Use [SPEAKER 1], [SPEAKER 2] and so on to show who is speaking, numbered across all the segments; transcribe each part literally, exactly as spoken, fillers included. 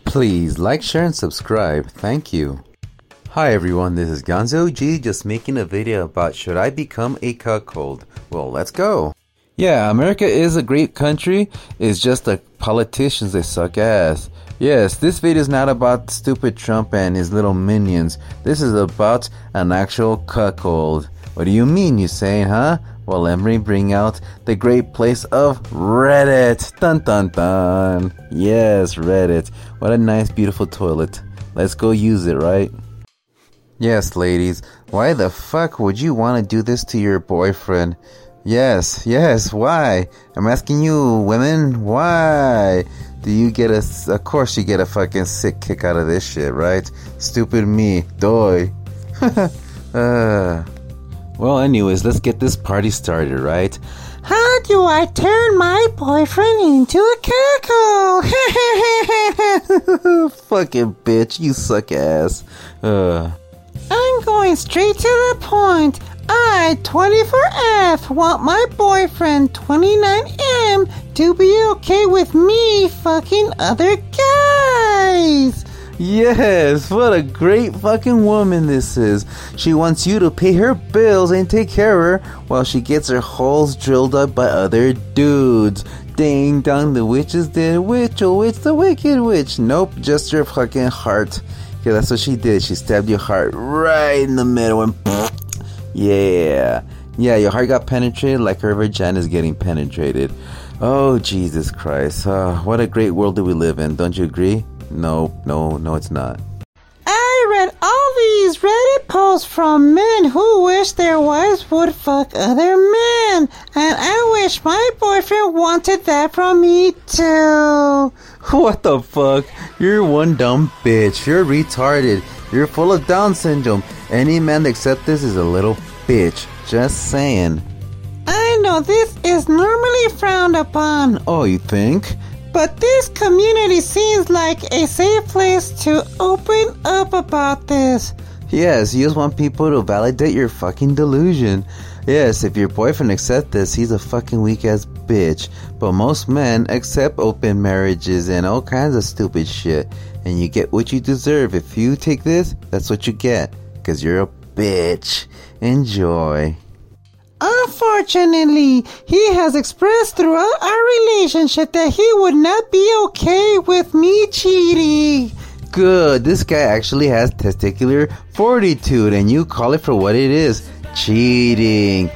[SPEAKER 1] Please like, share, and subscribe. Thank you. Hi everyone, this is Gonzo G, just making a video about should I become a cuckold. Well, let's go. Yeah, America is a great country. It's just the politicians, they suck ass. Yes, this video is not about stupid Trump and his little minions. This is about an actual cuckold. What do you mean, you say, huh? Well, let me bring out the great place of Reddit. Dun dun dun. Yes, Reddit. What a nice, beautiful toilet. Let's go use it, right? Yes, ladies. Why the fuck would you want to do this to your boyfriend? Yes, yes, why? I'm asking you, women, why? Do you get a... Of course you get a fucking sick kick out of this shit, right? Stupid me. Doy. uh... Well, anyways, let's get this party started, right?
[SPEAKER 2] How do I turn my boyfriend into a cuckold?
[SPEAKER 1] Fucking bitch, you suck ass. Uh.
[SPEAKER 2] I'm going straight to the point. I, twenty-four F, want my boyfriend, twenty-nine M, to be okay with me fucking other guys.
[SPEAKER 1] Yes, what a great fucking woman this is. She wants you to pay her bills and take care of her while she gets her holes drilled up by other dudes. Ding dong, the witch is dead. Witch, oh witch, the wicked witch. Nope, just your fucking heart. Yeah, that's what she did. She stabbed your heart right in the middle and yeah. Yeah, your heart got penetrated like her vagina is getting penetrated. Oh, Jesus Christ. Uh, what a great world do we live in, don't you agree? No, no, no, it's not.
[SPEAKER 2] I read all these Reddit posts from men who wish their wives would fuck other men, and I wish my boyfriend wanted that from me too.
[SPEAKER 1] What the fuck? You're one dumb bitch. You're retarded. You're full of Down syndrome. Any man that accepts this is a little bitch. Just saying.
[SPEAKER 2] I know this is normally frowned upon.
[SPEAKER 1] Oh, you think?
[SPEAKER 2] But this community seems like a safe place to open up about this.
[SPEAKER 1] Yes, you just want people to validate your fucking delusion. Yes, if your boyfriend accepts this, he's a fucking weak-ass bitch. But most men accept open marriages and all kinds of stupid shit. And you get what you deserve. If you take this, that's what you get. Because you're a bitch. Enjoy.
[SPEAKER 2] Unfortunately, he has expressed throughout our relationship that he would not be okay with me cheating.
[SPEAKER 1] Good, this guy actually has testicular fortitude and you call it for what it is. Cheating.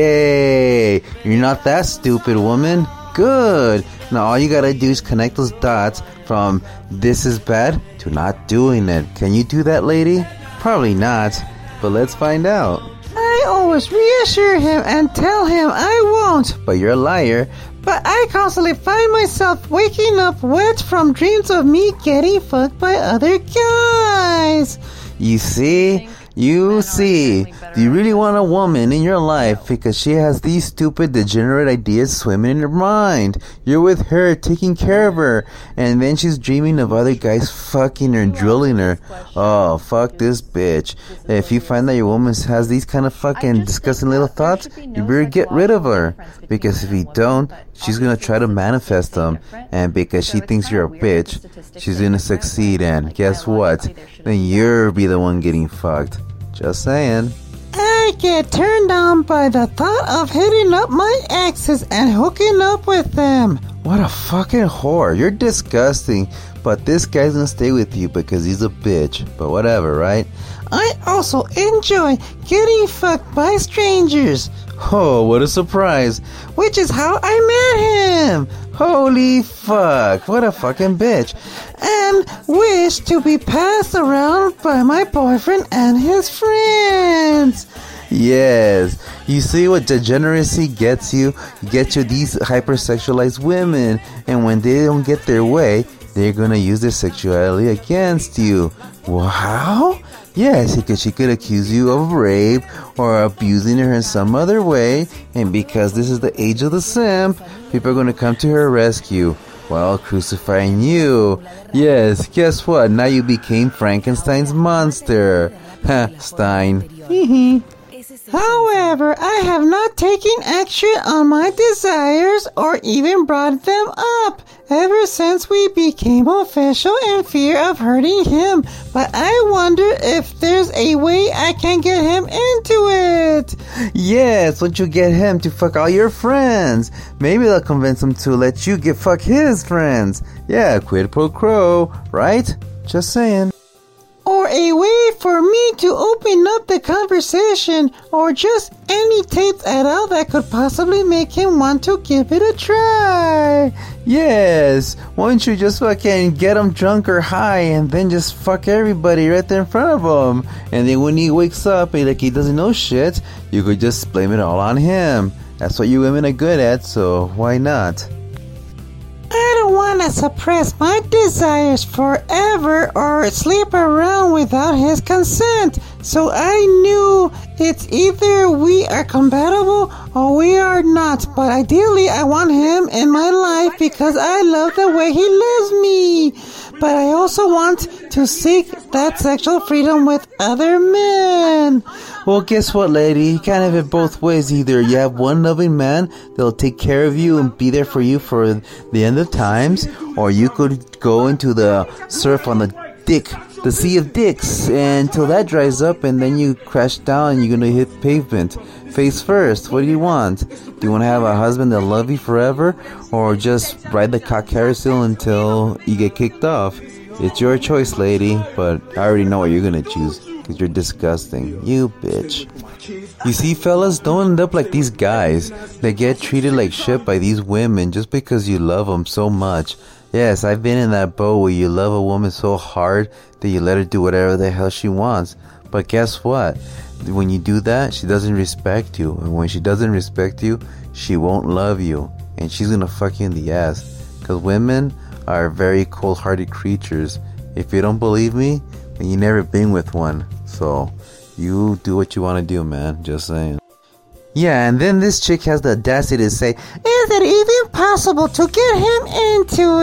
[SPEAKER 1] Yay! You're not that stupid, woman. Good. Now all you gotta do is connect those dots from this is bad to not doing it. Can you do that, lady? Probably not, but let's find out.
[SPEAKER 2] I always reassure him and tell him I won't.
[SPEAKER 1] But you're a liar.
[SPEAKER 2] But I constantly find myself waking up wet from dreams of me getting fucked by other guys.
[SPEAKER 1] You see? You see? Do you really want a woman in your life because she has these stupid degenerate ideas swimming in her mind? You're with her, taking care of her, and then she's dreaming of other guys fucking her and drilling her. Oh, fuck this bitch. If you find that your woman has these kind of fucking disgusting little thoughts, you better get rid of her. Because if you don't, she's gonna try to manifest them. And because she thinks you're a bitch, she's gonna succeed, and guess what? Then you'll be the one getting fucked. Just saying.
[SPEAKER 2] I get turned on by the thought of hitting up my exes and hooking up with them.
[SPEAKER 1] What a fucking whore. You're disgusting. But this guy's gonna stay with you because he's a bitch. But whatever, right?
[SPEAKER 2] I also enjoy getting fucked by strangers.
[SPEAKER 1] Oh, what a surprise.
[SPEAKER 2] Which is how I met him.
[SPEAKER 1] Holy fuck. What a fucking bitch.
[SPEAKER 2] And wish to be passed around by my boyfriend and his friends.
[SPEAKER 1] Yes. You see what degeneracy gets you? Gets you these hypersexualized women. And when they don't get their way, they're gonna use their sexuality against you. Wow? Yes, because she could accuse you of rape or abusing her in some other way. And because this is the age of the simp, people are going to come to her rescue while crucifying you. Yes, guess what? Now you became Frankenstein's monster. Ha, Stein. Hee hee.
[SPEAKER 2] However, I have not taken action on my desires or even brought them up ever since we became official in fear of hurting him. But I wonder if there's a way I can get him into it.
[SPEAKER 1] Yes, won't you get him to fuck all your friends? Maybe they'll convince him to let you get fuck his friends. Yeah, quid pro quo, right? Just saying.
[SPEAKER 2] Or a way for me to open up the conversation, or just any tapes at all that could possibly make him want to give it a try.
[SPEAKER 1] Yes, why don't you just fucking get him drunk or high and then just fuck everybody right there in front of him? And then when he wakes up and like he doesn't know shit, you could just blame it all on him. That's what you women are good at, so why not?
[SPEAKER 2] I don't want to suppress my desires forever or sleep around without his consent. So I knew it's either we are compatible or we are not. But ideally, I want him in my life because I love the way he loves me. But I also want to seek that sexual freedom with other men.
[SPEAKER 1] Well, guess what, lady? You can't have it both ways. Either you have one loving man that'll take care of you and be there for you for the end of times, or you could go into the surf on the dick, the sea of dicks, until that dries up, and then you crash down and you're gonna hit pavement face first. What do you want? Do you want to have a husband that'll love you forever, or just ride the cock carousel until you get kicked off? It's your choice, lady, but I already know what you're gonna choose. You're disgusting. You bitch. You see, fellas, don't end up like these guys that get treated like shit by these women just because you love them so much. Yes, I've been in that boat where you love a woman so hard that you let her do whatever the hell she wants. But guess what? When you do that, she doesn't respect you. And when she doesn't respect you, she won't love you. And she's gonna fuck you in the ass. Because women are very cold-hearted creatures. If you don't believe me, then you never been with one. So, you do what you want to do, man. Just saying. Yeah, and then this chick has the audacity to say,
[SPEAKER 2] is it even possible to get him into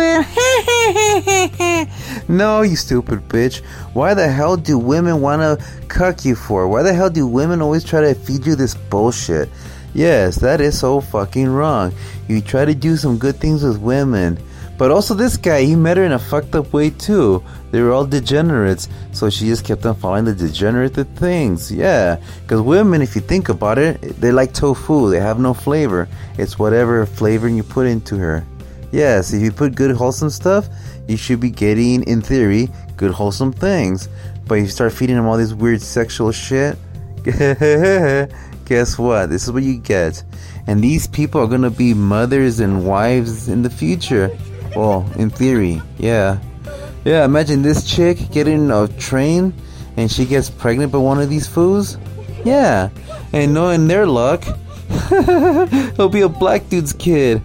[SPEAKER 2] it?
[SPEAKER 1] No, you stupid bitch. Why the hell do women want to cuck you for? Why the hell do women always try to feed you this bullshit? Yes, that is so fucking wrong. You try to do some good things with women. But also this guy, he met her in a fucked up way too. They were all degenerates, so she just kept on following the degenerate things. Yeah, because women, if you think about it, they're like tofu. They have no flavor. It's whatever flavor you put into her. Yes, if you put good wholesome stuff, you should be getting, in theory, good wholesome things. But you start feeding them all this weird sexual shit, guess what? This is what you get. And these people are gonna be mothers and wives in the future. Well, in theory, yeah. Yeah, imagine this chick getting a train and she gets pregnant by one of these fools. Yeah, and knowing their luck, he'll be a black dude's kid.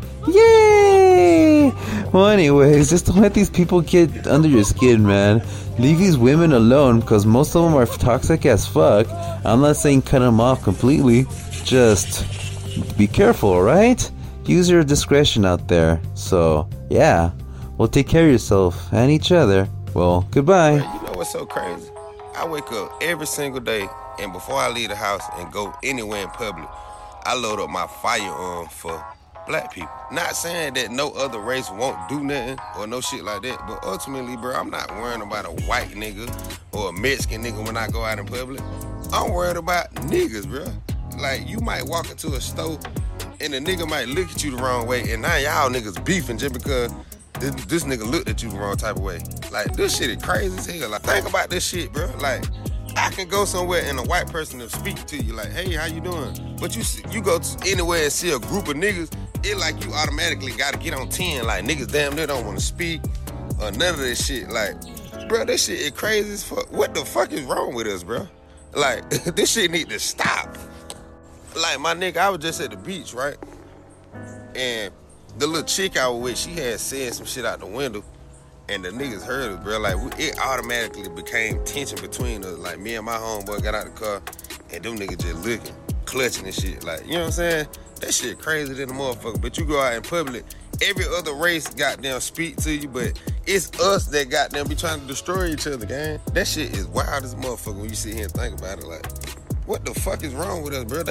[SPEAKER 1] Yay! Well, anyways, just don't let these people get under your skin, man. Leave these women alone, because most of them are toxic as fuck. I'm not saying cut them off completely. Just be careful, alright? Use your discretion out there. So, yeah. Well, take care of yourself and each other. Well, goodbye.
[SPEAKER 3] You know what's so crazy? I wake up every single day, and before I leave the house and go anywhere in public, I load up my firearm for black people. Not saying that no other race won't do nothing or no shit like that, but ultimately, bro, I'm not worrying about a white nigga or a Mexican nigga when I go out in public. I'm worried about niggas, bro. Like, you might walk into a store and a nigga might look at you the wrong way, and now y'all niggas beefing just because this, this nigga looked at you the wrong type of way. Like, this shit is crazy as hell. Like, think about this shit, bro. Like, I can go somewhere and a white person will speak to you like, hey, how you doing? But you you go to anywhere and see a group of niggas, it like you automatically got to get on ten. Like, niggas damn near don't want to speak or none of this shit. Like, bro, this shit is crazy as fuck. What the fuck is wrong with us, bro? Like, this shit need to stop. Like, my nigga, I was just at the beach, right? And the little chick I was with, she had said some shit out the window, and the niggas heard us, bro. Like, we, it automatically became tension between us. Like, me and my homeboy got out the car, and them niggas just looking, clutching and shit. Like, you know what I'm saying? That shit crazy than a motherfucker. But you go out in public, every other race goddamn speak to you, but it's us that goddamn be trying to destroy each other, gang. That shit is wild as a motherfucker when you sit here and think about it. Like, What the fuck is wrong with us, bro?